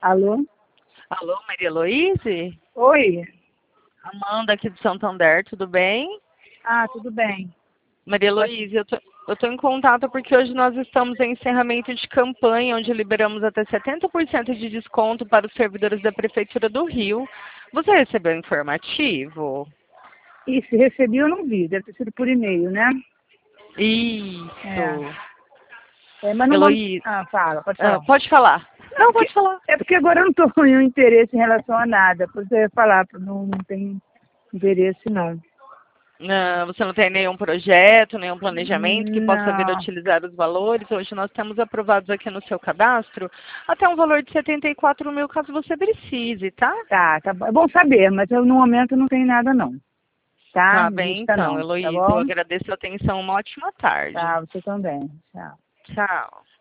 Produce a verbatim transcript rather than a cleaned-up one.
Alô? Alô, Maria Heloíse? Oi. Amanda aqui do Santander, tudo bem? Ah, tudo bem. Maria Heloíse, eu tô, eu tô em contato porque hoje nós estamos em encerramento de campanha, onde liberamos até setenta por cento de desconto para os servidores da Prefeitura do Rio. Você recebeu o informativo? E se recebi, eu não vi. Deve ter sido por e-mail, né? Isso. É, é mas não vamos... Heloíse, Ah, fala, pode ah, falar. pode falar. Não, Não, porque... pode falar. É porque agora eu não estou com nenhum interesse em relação a nada. Por isso eu ia falar, não, não tem interesse, não. Não, você não tem nenhum projeto, nenhum planejamento que possa vir a Não. utilizar os valores. Hoje nós temos aprovados aqui no seu cadastro até um valor de setenta e quatro mil, caso você precise, tá? Tá, tá bom. É bom saber, mas eu no momento não tenho nada, não. Tá? Tá Não bem, lista, então, não. Tá Heloísa. Eu bom? agradeço a atenção. Uma ótima tarde. Tá, você também. Tchau. Tchau.